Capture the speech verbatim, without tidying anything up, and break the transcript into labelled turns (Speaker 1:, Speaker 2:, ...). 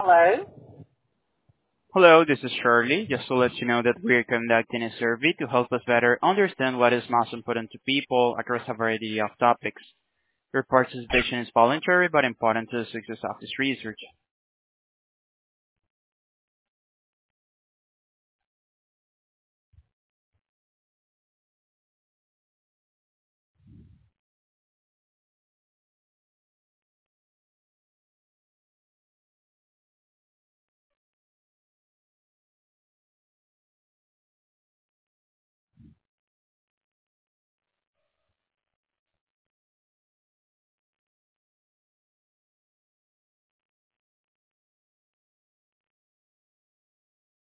Speaker 1: Hello?
Speaker 2: Hello, this is Shirley. Just to let you know that we're conducting a survey to help us better understand what is most important to people across a variety of topics. Your participation is voluntary but important to the success of this research.